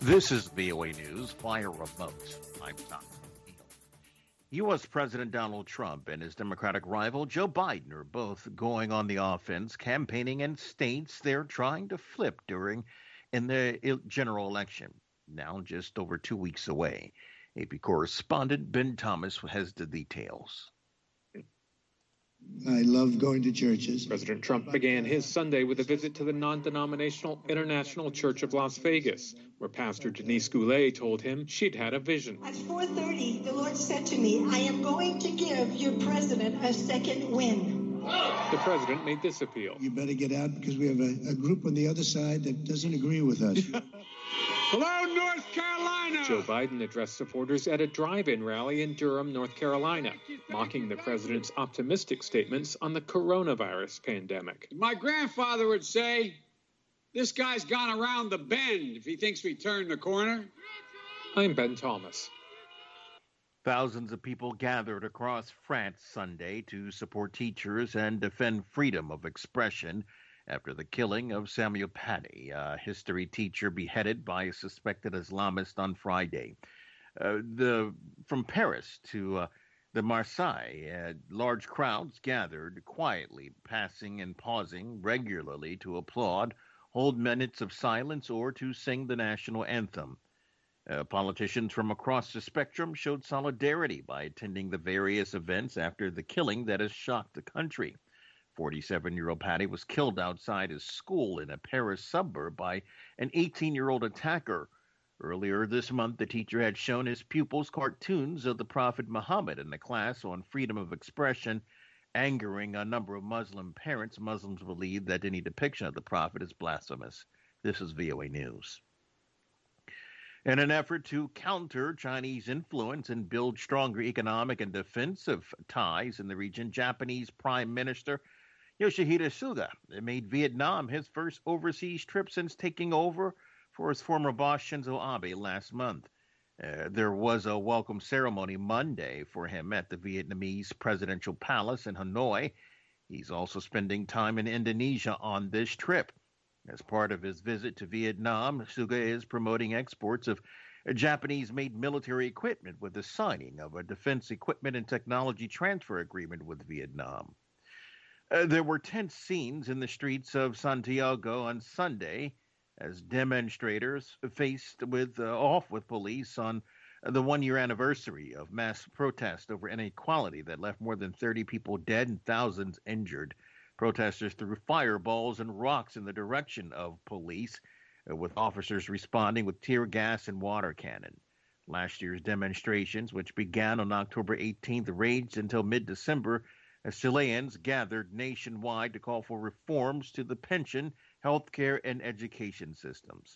This is VOA News via remote. I'm Tom. U.S. President Donald Trump and his Democratic rival Joe Biden are both going on the offense, campaigning in states they're trying to flip in the general election, now just over 2 weeks away. AP correspondent Ben Thomas has the details. I love going to churches. President Trump began his Sunday with a visit to the non-denominational International Church of Las Vegas, where Pastor Denise Goulet told him she'd had a vision. At 4:30, the Lord said to me, I am going to give your president a second win. The president made this appeal. You better get out because we have a group on the other side that doesn't agree with us. Hello, North Carolina! Joe Biden addressed supporters at a drive-in rally in Durham, North Carolina, mocking the president's optimistic statements on the coronavirus pandemic. My grandfather would say, this guy's gone around the bend if he thinks we turned the corner. I'm Ben Thomas. Thousands of people gathered across France Sunday to support teachers and defend freedom of expression after the killing of Samuel Paty, a history teacher beheaded by a suspected Islamist on Friday. From Paris to the Marseille, large crowds gathered quietly, passing and pausing regularly to applaud, hold minutes of silence, or to sing the national anthem. Politicians from across the spectrum showed solidarity by attending the various events after the killing that has shocked the country. 47-year-old Paty was killed outside his school in a Paris suburb by an 18-year-old attacker. Earlier this month, the teacher had shown his pupils cartoons of the Prophet Muhammad in the class on freedom of expression, angering a number of Muslim parents. Muslims believe that any depiction of the Prophet is blasphemous. This is VOA News. In an effort to counter Chinese influence and build stronger economic and defensive ties in the region, Japanese Prime Minister Yoshihide Suga made Vietnam his first overseas trip since taking over for his former boss Shinzo Abe last month. There was a welcome ceremony Monday for him at the Vietnamese presidential palace in Hanoi. He's also spending time in Indonesia on this trip. As part of his visit to Vietnam, Suga is promoting exports of Japanese-made military equipment with the signing of a defense equipment and technology transfer agreement with Vietnam. There were tense scenes in the streets of Santiago on Sunday as demonstrators faced off with police on the one-year anniversary of mass protest over inequality that left more than 30 people dead and thousands injured. Protesters threw fireballs and rocks in the direction of police, with officers responding with tear gas and water cannon. Last year's demonstrations, which began on October 18th, raged until mid-December as Chileans gathered nationwide to call for reforms to the pension, healthcare, and education systems.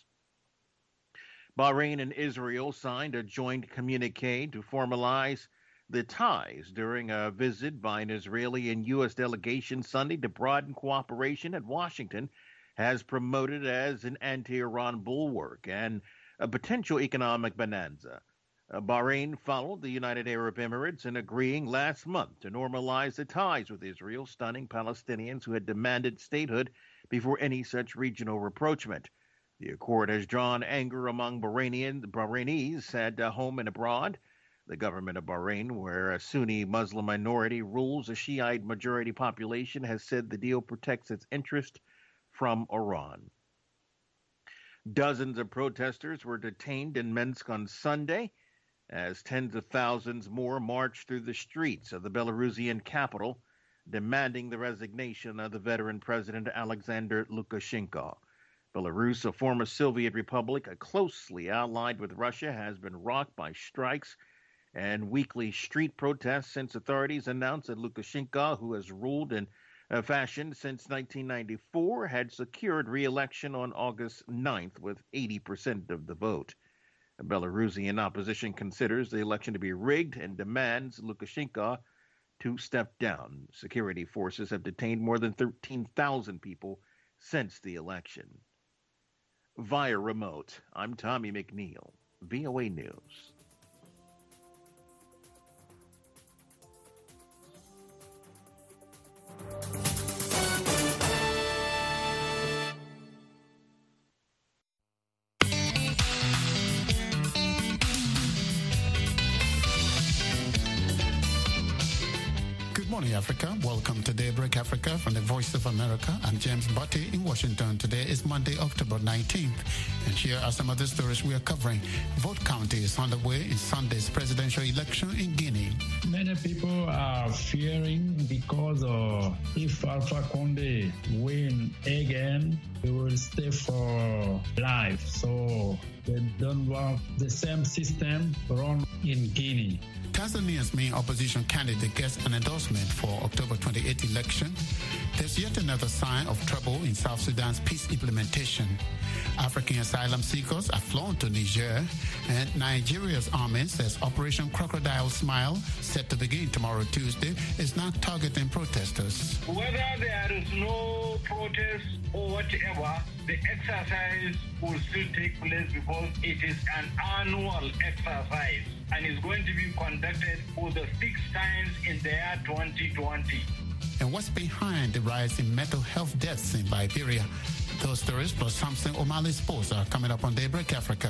Bahrain and Israel signed a joint communique to formalize the ties during a visit by an Israeli and U.S. delegation Sunday to broaden cooperation at Washington has promoted as an anti-Iran bulwark and a potential economic bonanza. Bahrain followed the United Arab Emirates in agreeing last month to normalize the ties with Israel, stunning Palestinians who had demanded statehood before any such regional rapprochement. The accord has drawn anger among Bahrainis at home and abroad. The government of Bahrain, where a Sunni Muslim minority rules a Shiite majority population, has said the deal protects its interest from Iran. Dozens of protesters were detained in Minsk on Sunday as tens of thousands more marched through the streets of the Belarusian capital, demanding the resignation of the veteran President Alexander Lukashenko. Belarus, a former Soviet republic closely allied with Russia, has been rocked by strikes and weekly street protests since authorities announced that Lukashenko, who has ruled in fashion since 1994, had secured re-election on August 9th with 80% of the vote. The Belarusian opposition considers the election to be rigged and demands Lukashenko to step down. Security forces have detained more than 13,000 people since the election. Via remote, I'm Tommy McNeil, VOA News. morning, Africa. Welcome to Daybreak Africa from the Voice of America. I'm James Butty in Washington. Today is Monday, October 19th. And here are some of the stories we are covering. Vote counting is underway in Sunday's presidential election in Guinea. Many people are fearing because if Alpha Condé win again, he will stay for life. So they don't want the same system run in Guinea. Tanzania's main opposition candidate gets an endorsement for October 28 election. There's yet another sign of trouble in South Sudan's peace implementation. African asylum seekers are flown to Niger, and Nigeria's army says Operation Crocodile Smile, set to begin tomorrow Tuesday, is not targeting protesters. Whether there is no protest or whatever, the exercise will still take place because it is an annual exercise and is going to be conducted for the 6th time in the year 2020. And what's behind the rise in mental health deaths in Liberia? Those stories plus Samson O'Malley Sports are coming up on Daybreak Africa.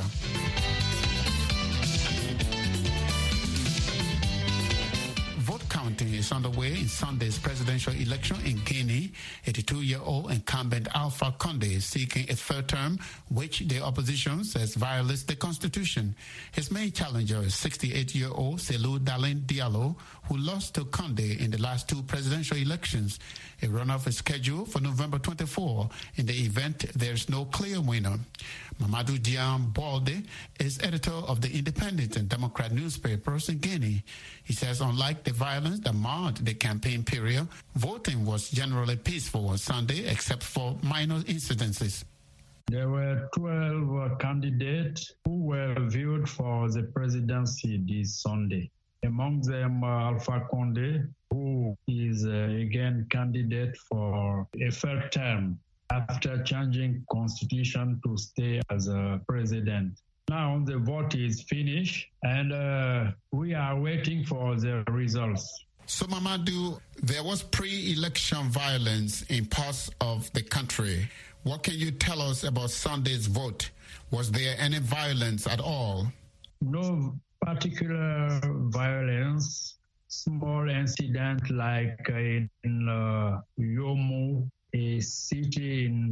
Vote counting is underway in Sunday's presidential election in Guinea. 82-year-old incumbent Alpha Condé is seeking a third term, which the opposition says violates the constitution. His main challenger is 68-year-old Cellou Dalein Diallo, who lost to Condé in the last two presidential elections. A runoff is scheduled for November 24. In the event, there's no clear winner. Mamadou Diam Balde is editor of the Independent and Democrat newspapers in Guinea. He says unlike the violence that marred the campaign period, voting was generally peaceful on Sunday except for minor incidences. There were 12 candidates who were viewed for the presidency this Sunday. Among them, Alpha Condé, who is again candidate for a third term after changing constitution to stay as a president. Now the vote is finished and we are waiting for the results. So Mamadou, there was pre-election violence in parts of the country. What can you tell us about Sunday's vote? Was there any violence at all? No particular violence, small incident like in Yomu, a city in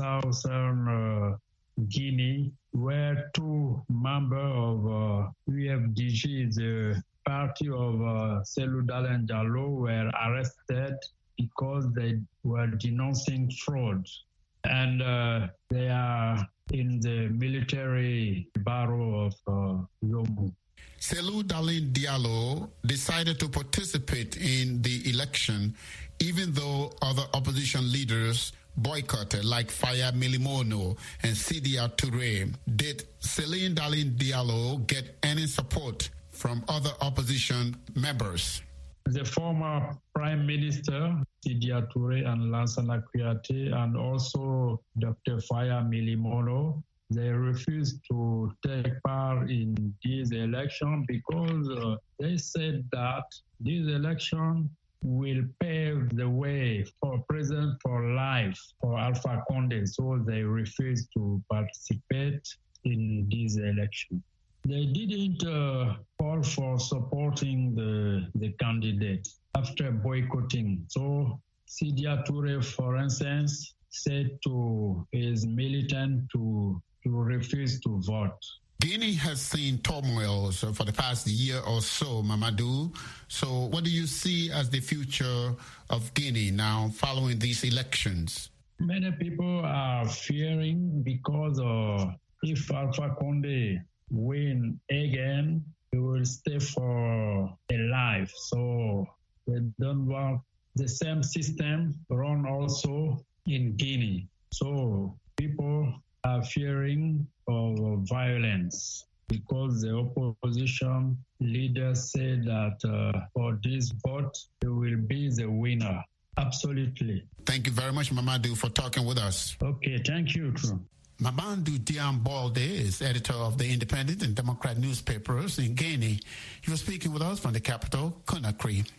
southern Guinea, where two members of UFDG, the party of Cellou Dalein Diallo, were arrested because they were denouncing fraud. And they are in the military barrow of Yomu. Cellou Dalein Diallo decided to participate in the election even though other opposition leaders boycotted, like Faya Milimono and Sidia Touré. Did Cellou Dalein Diallo get any support from other opposition members? The former Prime Minister, Sidia Touré and Lansana Kouyaté, and also Dr. Faya Milimono, they refused to take part in this election because they said that this election will pave the way for president for life for Alpha Condé, so they refused to participate in this election. They didn't call for supporting the candidate after boycotting. So Sidia Touré, for instance, said to his militant to refuse to vote. Guinea has seen turmoil for the past year or so, Mamadou. So what do you see as the future of Guinea now following these elections? Many people are fearing because if Alpha Condé win again, he will stay for a life. So they don't want the same system run also in Guinea. So people are fearing of violence because the opposition leaders say that for this vote, he will be the winner. Absolutely. Thank you very much, Mamadou, for talking with us. Okay, thank you. Mamadou Diam Balde is editor of the Independent and Democrat newspapers in Guinea. He was speaking with us from the capital, Conakry.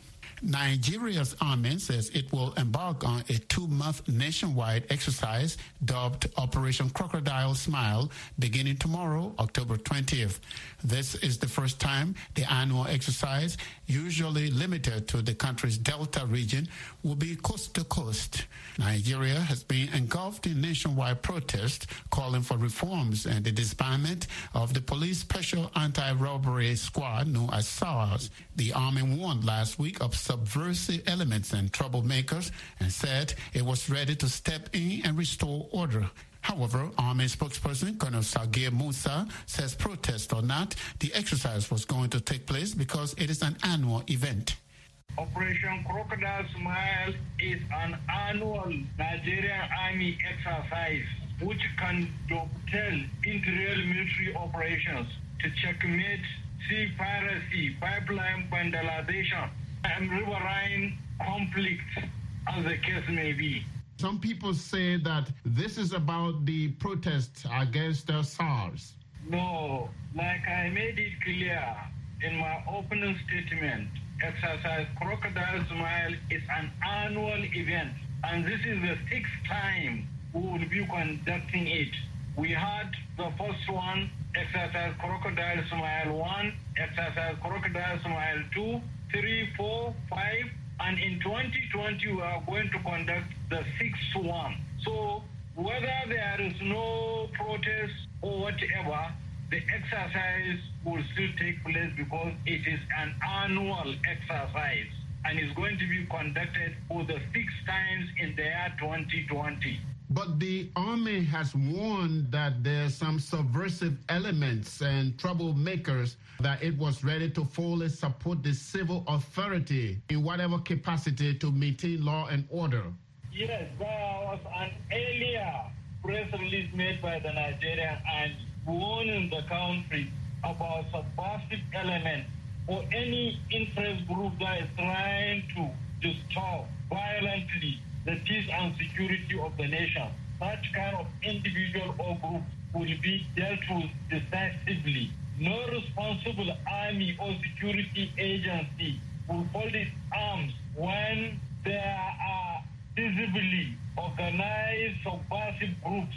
Nigeria's army says it will embark on a 2-month nationwide exercise dubbed Operation Crocodile Smile beginning tomorrow, October 20th. This is the first time the annual exercise, usually limited to the country's Delta region, will be coast to coast. Nigeria has been engulfed in nationwide protests calling for reforms and the disbandment of the police special anti-robbery squad known as SARS. The army warned last week of subversive elements and troublemakers and said it was ready to step in and restore order. However, Army spokesperson Colonel Sagir Musa says, protest or not, the exercise was going to take place because it is an annual event. Operation Crocodile Smile is an annual Nigerian Army exercise which can dovetail into real military operations to checkmate sea piracy, pipeline vandalization, and riverine conflict, as the case may be. Some people say that this is about the protests against SARS. No, like I made it clear in my opening statement, Exercise Crocodile Smile is an annual event, and this is the 6th time we will be conducting it. We had the first one, Exercise Crocodile Smile 1, Exercise Crocodile Smile 2, 3, 4, 5, and in 2020 we are going to conduct the 6th one. So whether there is no protest or whatever, the exercise will still take place because it is an annual exercise and is going to be conducted for the 6th times in the year 2020. But the army has warned that there's some subversive elements and troublemakers, that it was ready to fully support the civil authority in whatever capacity to maintain law and order. Yes, there was an earlier press release made by the Nigerian Army warning the country about subversive elements or any interest group that is trying to disturb violently the peace and security of the nation. Such kind of individual or group will be dealt with decisively. No responsible army or security agency will fold its arms when there are visibly organized subversive groups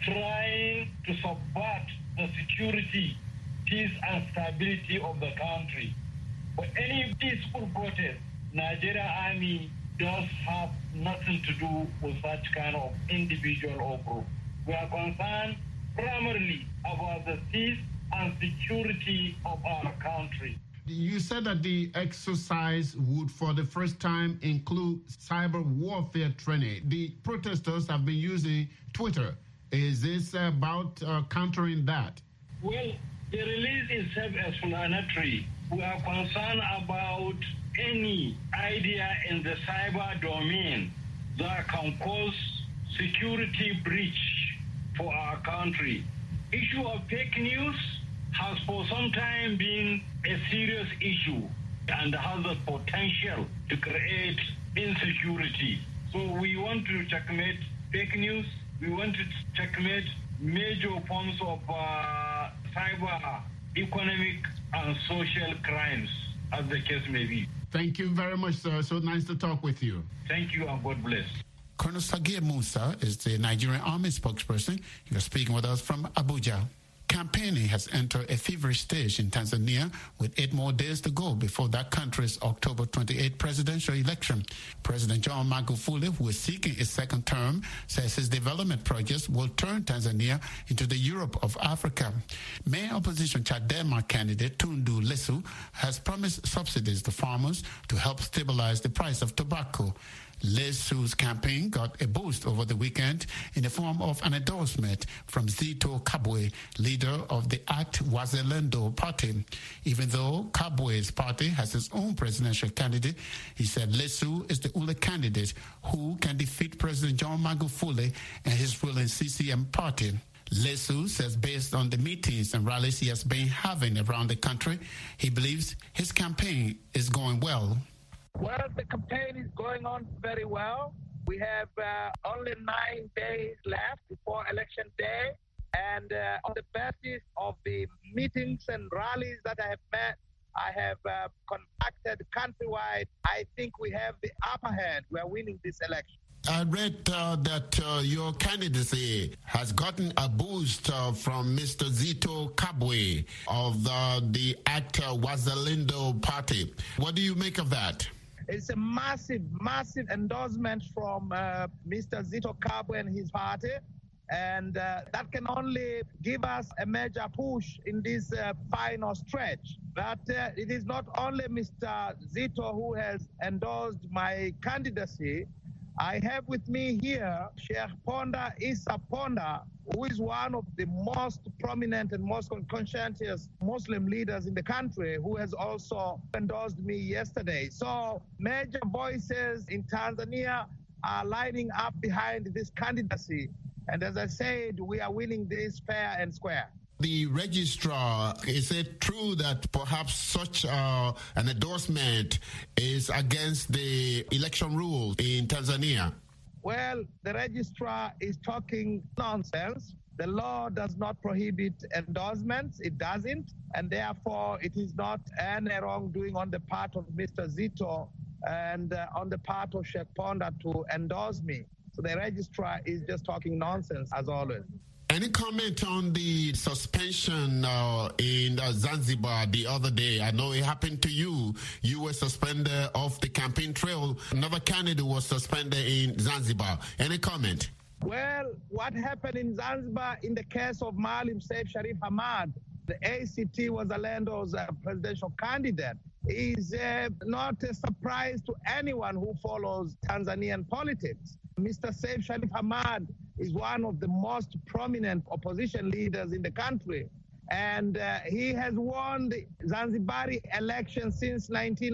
trying to subvert the security, peace and stability of the country. For any peaceful protest, Nigerian Army does have nothing to do with such kind of individual or group. We are concerned primarily about the peace and security of our country. You said that the exercise would, for the first time, include cyber warfare training. The protesters have been using Twitter. Is this about countering that? Well, the release is self-explanatory. We are concerned about any idea in the cyber domain that can cause security breach for our country. Issue of fake news has for some time been a serious issue and has the potential to create insecurity. So we want to checkmate fake news. We want to checkmate major forms of cyber, economic, and social crimes, as the case may be. Thank you very much, sir. So nice to talk with you. Thank you, and God bless. Colonel Sagir Musa is the Nigerian Army spokesperson. You're speaking with us from Abuja. Campaigning has entered a feverish stage in Tanzania with 8 more days to go before that country's October 28 presidential election. President John Magufuli, who is seeking a second term, says his development projects will turn Tanzania into the Europe of Africa. Main opposition Chadema candidate Tundu Lissu has promised subsidies to farmers to help stabilize the price of tobacco. Lissu's campaign got a boost over the weekend in the form of an endorsement from Zito Kabwe, leader of the ACT Wazalendo party. Even though Kabwe's party has its own presidential candidate, he said Lissu is the only candidate who can defeat President John Magufuli and his ruling CCM party. Lissu says based on the meetings and rallies he has been having around the country, he believes his campaign is going well. Well, the campaign is going on very well. We have only 9 days left before election day. And on the basis of the meetings and rallies that I have met I have contacted countrywide. I think we have the upper hand. We are winning this election. I read that your candidacy has gotten a boost from Mr. Zitto Kabwe of the Actor Wazalendo Party. What do you make of that? It's a massive, massive endorsement from Mr. Zitto Kabwe and his party. And that can only give us a major push in this final stretch. But it is not only Mr. Zitto who has endorsed my candidacy. I have with me here Sheikh Ponda Issa Ponda, who is one of the most prominent and most conscientious Muslim leaders in the country, who has also endorsed me yesterday. So major voices in Tanzania are lining up behind this candidacy. And as I said, we are winning this fair and square. The registrar, is it true that perhaps such an endorsement is against the election rules in Tanzania? Well, the registrar is talking nonsense. The law does not prohibit endorsements. It doesn't. And therefore, it is not any wrongdoing on the part of Mr. Zitto and on the part of Sheikh Ponda to endorse me. So the registrar is just talking nonsense, as always. Any comment on the suspension in Zanzibar the other day? I know it happened to you. You were suspended off the campaign trail. Another candidate was suspended in Zanzibar. Any comment? Well, what happened in Zanzibar in the case of Maalim Seif Sharif Hamad, the ACT Wazalendo's presidential candidate, is not a surprise to anyone who follows Tanzanian politics. Mr. Seif Sharif Hamad is one of the most prominent opposition leaders in the country. And he has won the Zanzibari election since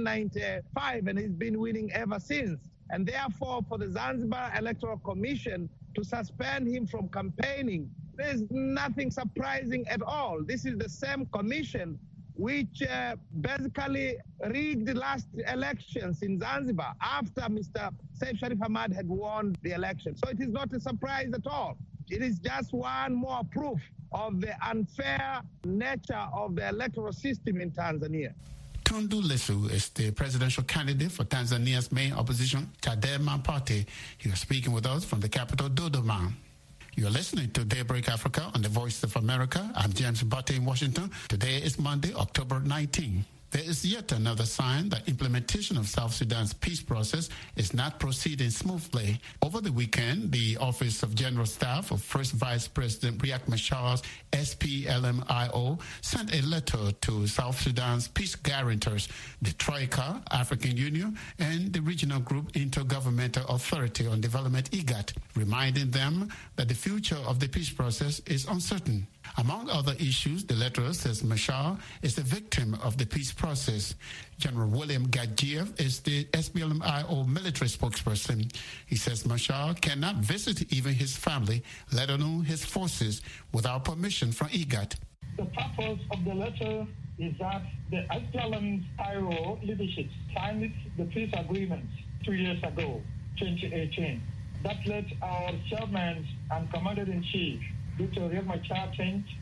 1995, and he's been winning ever since. And therefore, for the Zanzibar Electoral Commission to suspend him from campaigning, there's nothing surprising at all. This is the same commission which basically rigged the last elections in Zanzibar after Mr. Seif Sharif Hamad had won the election. So it is not a surprise at all. It is just one more proof of the unfair nature of the electoral system in Tanzania. Tundu Lissu is the presidential candidate for Tanzania's main opposition, Chadema Party. He was speaking with us from the capital, Dodoma. You're listening to Daybreak Africa on the Voice of America. I'm James Butte in Washington. Today is Monday, October 19. There is yet another sign that implementation of South Sudan's peace process is not proceeding smoothly. Over the weekend, the Office of General Staff of First Vice President Riek Machar's SPLMIO sent a letter to South Sudan's peace guarantors, the Troika, African Union, and the regional group Intergovernmental Authority on Development, IGAD, reminding them that the future of the peace process is uncertain. Among other issues, the letter says Machar is the victim of the peace process. General William Gagiev is the SPLMIO military spokesperson. He says Machar cannot visit even his family, let alone his forces, without permission from IGAD. The purpose of the letter is that the SPLMIO leadership signed the peace agreement 2 years ago, 2018. That let our chairman and commander-in-chief, Dr. Riek Machar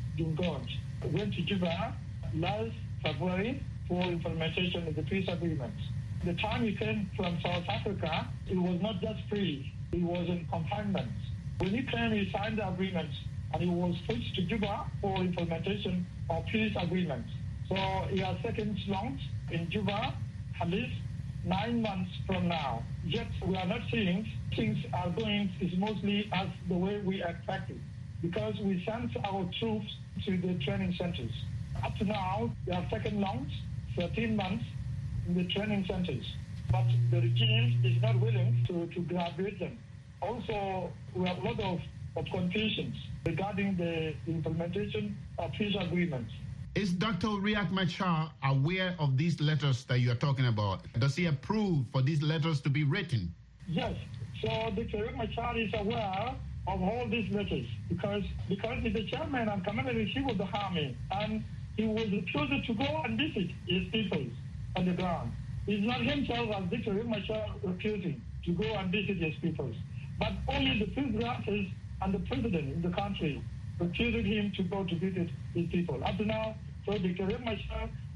went to Juba last February for implementation of the peace agreement. The time he came from South Africa, he was not just free, he was in confinement. When he came, he signed the agreement and he was pushed to Juba for implementation of peace agreement. So he has taken long in Juba, at least 9 months from now. Yet we are not seeing things are going smoothly as the way we expected, because we sent our troops to the training centers. Up to now, they have taken long, 13 months in the training centers. But the regime is not willing to graduate them. Also, we have a lot of confusions regarding the implementation of peace agreements. Is Dr. Riek Machar aware of these letters that you are talking about? Does he approve for these letters to be written? Yes. So Dr. Riek Machar is aware of all these letters because he's the chairman and commander-in-chief of the army, and he was refused to go and visit his people on the ground. It's not himself as Dr. Riek Machar refusing to go and visit his people, but only the peace grantees and the president in the country refused him to go to visit his people. Up to now, so Dr. Riek Machar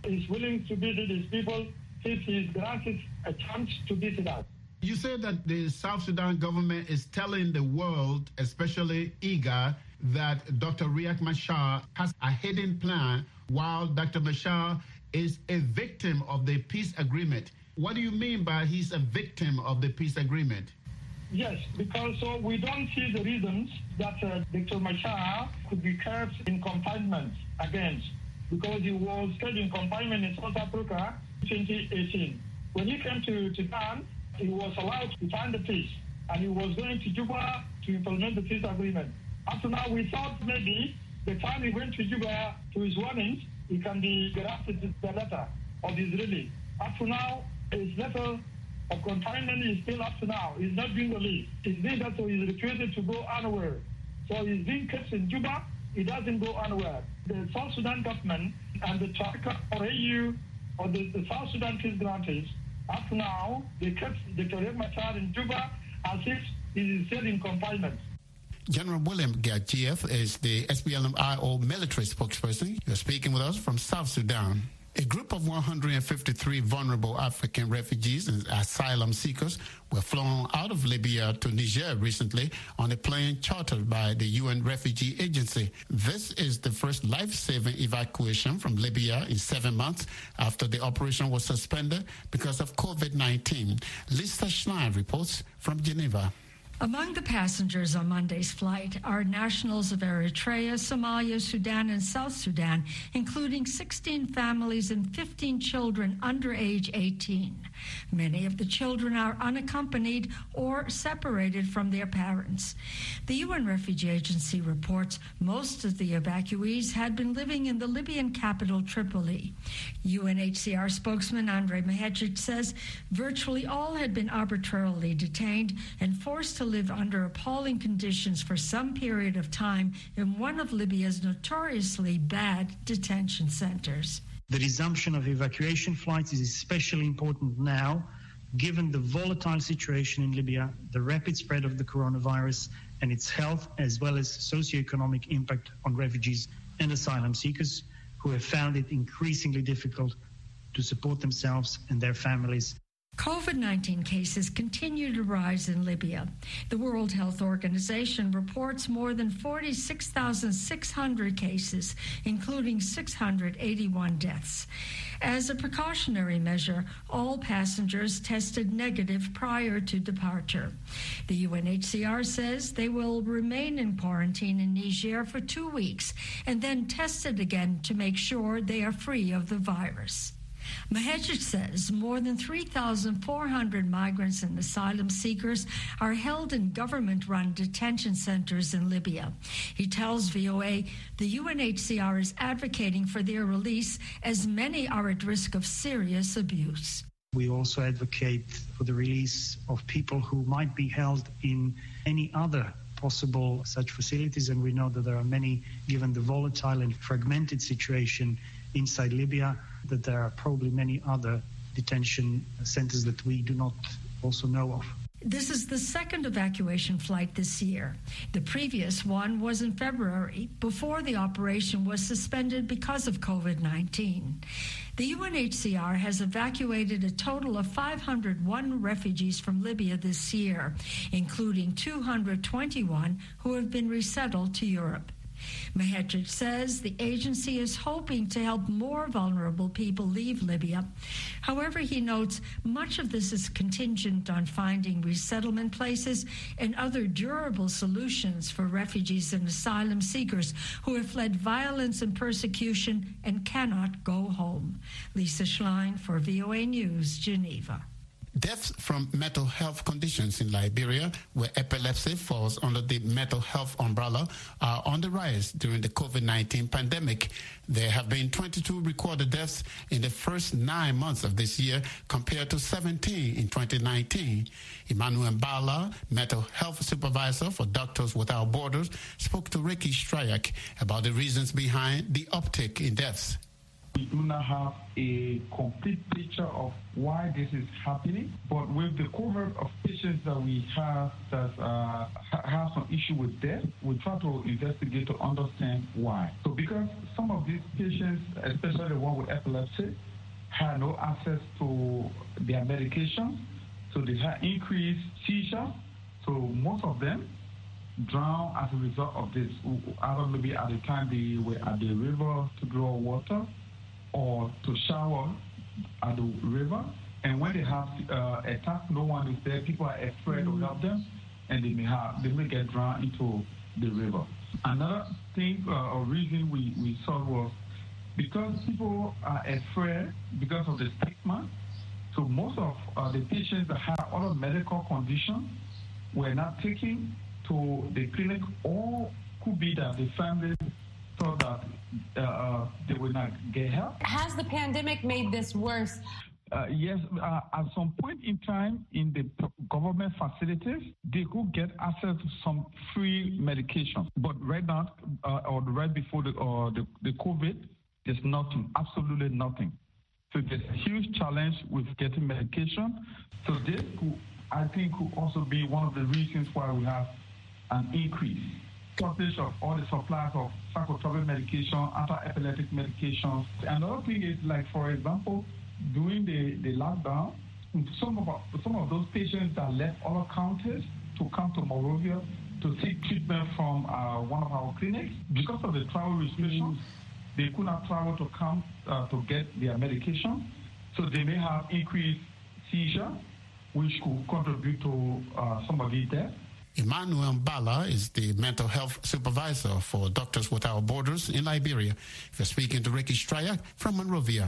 is willing to visit his people if he is granted a chance to visit us. You said that the South Sudan government is telling the world, especially IGAD, that Dr. Riek Machar has a hidden plan while Dr. Machar is a victim of the peace agreement. What do you mean by he's a victim of the peace agreement? Yes, because we don't see the reasons that Dr. Machar could be kept in confinement against, because he was kept in confinement in South Africa in 2018. When he came to Sudan, he was allowed to sign the peace, and he was going to Juba to implement the peace agreement. Up to now, we thought maybe the time he went to Juba to his warnings, he can be granted the letter of his release. Up to now, his letter of confinement is still up to now. He's not being released. It's being that so he's refused to go anywhere. So he's being kept in Juba. He doesn't go anywhere. The South Sudan government and the Troika or AU or the South Sudan peace grantees, up to now, they kept Dr. Riek Machar in Juba as if he is still in confinement. General William Gajiev is the SPLM-IO military spokesperson. You're speaking with us from South Sudan. A group of 153 vulnerable African refugees and asylum seekers were flown out of Libya to Niger recently on a plane chartered by the UN Refugee Agency. This is the first life-saving evacuation from Libya in 7 months after the operation was suspended because of COVID-19. Lisa Schlein reports from Geneva. Among the passengers on Monday's flight are nationals of Eritrea, Somalia, Sudan, and South Sudan, including 16 families and 15 children under age 18. Many of the children are unaccompanied or separated from their parents. The UN Refugee Agency reports most of the evacuees had been living in the Libyan capital, Tripoli. UNHCR spokesman Andrei Mahecic says virtually all had been arbitrarily detained and forced to live under appalling conditions for some period of time in one of Libya's notoriously bad detention centers. The resumption of evacuation flights is especially important now, given the volatile situation in Libya, the rapid spread of the coronavirus, and its health as well as socioeconomic impact on refugees and asylum seekers who have found it increasingly difficult to support themselves and their families. COVID-19 cases continue to rise in Libya. The World Health Organization reports more than 46,600 cases, including 681 deaths. As a precautionary measure, all passengers tested negative prior to departure. The UNHCR says they will remain in quarantine in Niger for 2 weeks and then tested again to make sure they are free of the virus. Mahecic says more than 3,400 migrants and asylum seekers are held in government-run detention centers in Libya. He tells VOA the UNHCR is advocating for their release as many are at risk of serious abuse. We also advocate for the release of people who might be held in any other possible such facilities, and we know that there are many, given the volatile and fragmented situation inside Libya, that there are probably many other detention centers that we do not also know of. This is the second evacuation flight this year. The previous one was in February, before the operation was suspended because of COVID-19. The UNHCR has evacuated a total of 501 refugees from Libya this year, including 221 who have been resettled to Europe. Mahecic says the agency is hoping to help more vulnerable people leave Libya. However, he notes much of this is contingent on finding resettlement places and other durable solutions for refugees and asylum seekers who have fled violence and persecution and cannot go home. Lisa Schlein for VOA News, Geneva. Deaths from mental health conditions in Liberia, where epilepsy falls under the mental health umbrella, are on the rise during the COVID-19 pandemic. There have been 22 recorded deaths in the first 9 months of this year compared to 17 in 2019. Emmanuel Bala, mental health supervisor for Doctors Without Borders, spoke to Ricky Stryak about the reasons behind the uptick in deaths. We do not have a complete picture of why this is happening, but with the cohort of patients that we have that have some issue with death, we try to investigate to understand why. So because some of these patients, especially the one with epilepsy, had no access to their medication, so they had increased seizure. So most of them drowned as a result of this, either maybe at the time they were at the river to draw water or to shower at the river. And when they have attack, no one is there. People are afraid to help them, and they may get drowned into the river. Another thing or reason we saw was because people are afraid because of the stigma. So most of the patients that have other medical conditions were not taken to the clinic, or could be that the family thought that they would not get help. Has the pandemic made this worse? Yes, at some point in time in the government facilities, they could get access to some free medication. But right now, or right before the COVID, there's nothing, absolutely nothing. So there's a huge challenge with getting medication. So this could, I think, could also be one of the reasons why we have an increase. Shortage of all the supplies of psychotropic medication, anti-epileptic medications. Another thing is, like, for example, during the lockdown, some of those patients that left other counties to come to Monrovia to seek treatment from one of our clinics, because of the travel restrictions, they could not travel to come to get their medication. So they may have increased seizure, which could contribute to some of the death. Emmanuel Bala is the mental health supervisor for Doctors Without Borders in Liberia. We're speaking to Ricky Stryak from Monrovia.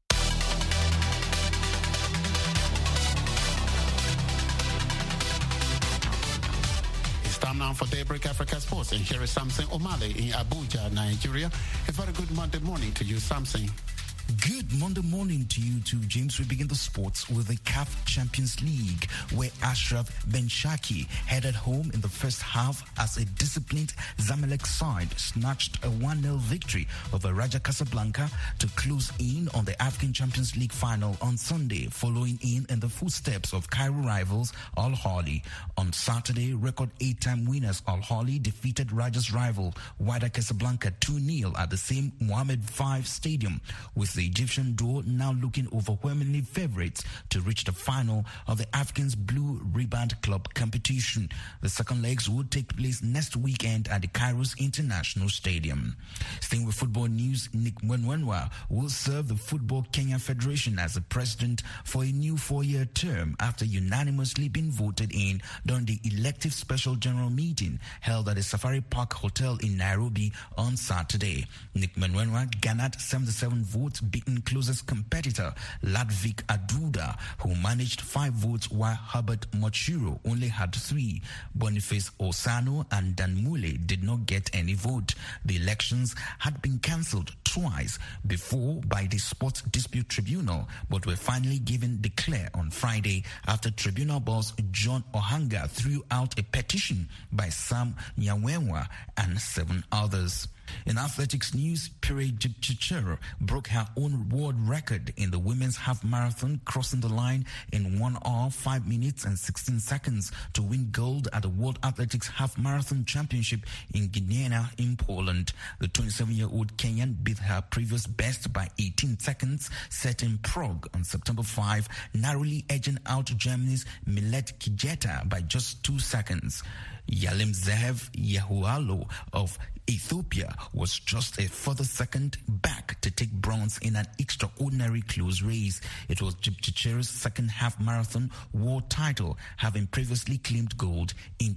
It's time now for Daybreak Africa Sports, and here is Samson Omale in Abuja, Nigeria. A very good Monday morning to you, Samson. Good Monday morning to you too, James. We begin the sports with the CAF Champions League, where Ashraf Ben Shaki headed home in the first half as a disciplined Zamalek side snatched a 1-0 victory over Raja Casablanca to close in on the African Champions League final on Sunday, following in the footsteps of Cairo rivals Al Ahly. On Saturday, record 8-time winners Al Ahly defeated Raja's rival Wydad Casablanca 2-0 at the same Mohammed V Stadium, with the Egyptian duo now looking overwhelmingly favorites to reach the final of the Africans Blue Riband Club competition. The second legs will take place next weekend at the Kairos International Stadium. Staying with football news, Nick Mwenwenwa will serve the Football Kenya Federation as the president for a new 4-year term after unanimously being voted in during the elective special general meeting held at the Safari Park Hotel in Nairobi on Saturday. Nick Mwenwenwa garnered 77 votes, beating closest competitor Ladvik Aduda, who managed 5 votes, while Herbert Mochiro only had 3. Boniface Osano and Dan Mule did not get any vote. The elections had been cancelled twice before by the Sports Dispute Tribunal, but were finally given the clear on Friday after tribunal boss John Ohanga threw out a petition by Sam Nyawenwa and 7 others. In athletics news, Pire Jepchirchir broke her own world record in the women's half marathon, crossing the line in 1 hour, 5 minutes and 16 seconds to win gold at the World Athletics Half Marathon Championship in Gdynia in Poland. The 27-year-old Kenyan beat her previous best by 18 seconds set in Prague on September 5, narrowly edging out Germany's Millet Kijeta by just 2 seconds. Yalim Zehev Yehualo of Ethiopia was just a further second back to take bronze in an extraordinary close race. It was Jepchirchir's second half marathon world title, having previously claimed gold in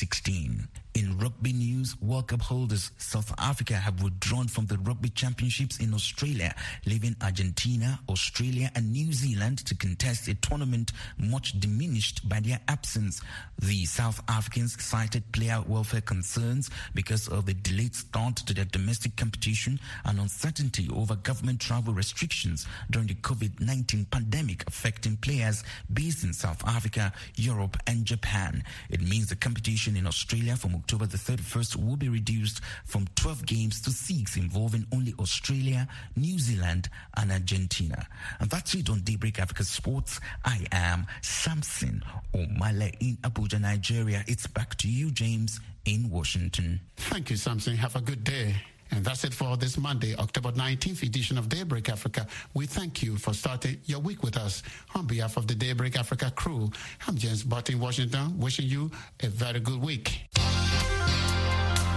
2016. In rugby news, World Cup holders South Africa have withdrawn from the Rugby Championships in Australia, leaving Argentina, Australia and New Zealand to contest a tournament much diminished by their absence. The South Africans cited player welfare concerns because of the delayed start to their domestic competition and uncertainty over government travel restrictions during the COVID-19 pandemic affecting players based in South Africa, Europe and Japan. It means the competition in Australia from October the 31st will be reduced from 12 games to 6, involving only Australia, New Zealand and Argentina. And that's it on Daybreak Africa Sports. I am Samson Omale in Abuja, Nigeria. It's back to you, James, in Washington. Thank you, Samson. Have a good day. And that's it for this Monday, October 19th edition of Daybreak Africa. We thank you for starting your week with us. On behalf of the Daybreak Africa crew, I'm James Butt in Washington, wishing you a very good week.